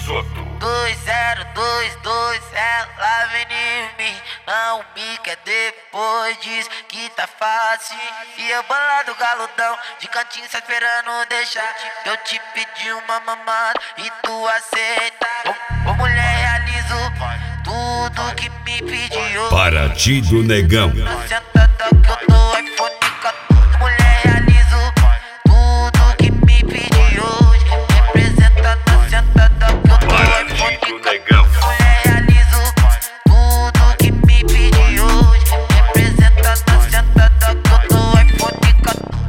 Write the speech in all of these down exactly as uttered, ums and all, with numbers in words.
Risoto. Dois zero dois dois, ela vem em mim. Não me quer depois, diz que tá fácil. E eu bolado galudão, de cantinho só esperando deixar. Eu te pedi uma mamada e tu aceita. Ô, ô mulher, realizo tudo que me pediu. Paraty do Negão. Sentada que eu tô iPhone quatorze. Mulher, realizo tudo que me pediu. Representa na sentada que eu tô Paraty iPhone do quatorze. Negão. Mulher, realizo tudo que me pediu. Representa na sentada que eu tô iPhone quatorze.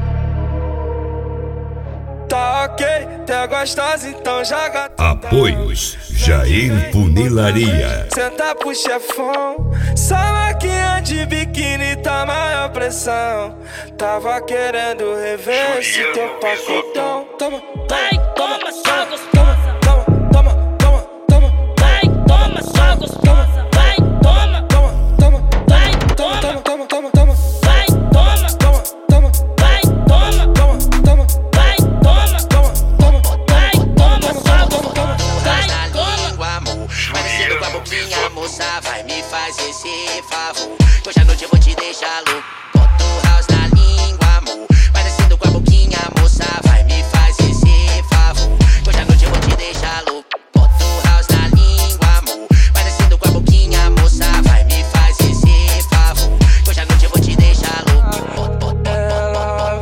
Tá ok, tá gostosa, então joga. Apoios Jair Funilaria. Senta pro chefão. Salaquinha de biquíni tá maior pressão. Tava querendo rever esse teu pacotão. Toma, Vai, toma, toma, só toma, gostosa. toma, toma, toma, toma, Vai, toma, só gostosa. Vai, toma, toma, toma, vai, toma, toma, toma, toma, toma, vai, toma, toma, toma, vai, toma, toma, toma, vai, toma, toma, toma, vai, toma, só toma, toma. gostosa. Traz Vai, na toma. língua, amor. Parecendo com a boquinha, moça, vai me faz esse favor. Que hoje à noite eu vou te deixar louco. Bota o house na língua, amor. Parecendo com a boquinha, moça, vai me faz esse favor. Que hoje à noite eu vou te deixar louco. Bota o house na língua, amor. Parecendo com a boquinha, moça, vai me faz esse favor. Que hoje à noite eu vou te deixar louco. Bota, bota, bota, Ela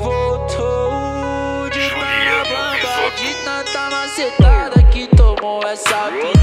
voltou de Juliano baba, Risoto. de tanta macetada que tomou essa vida.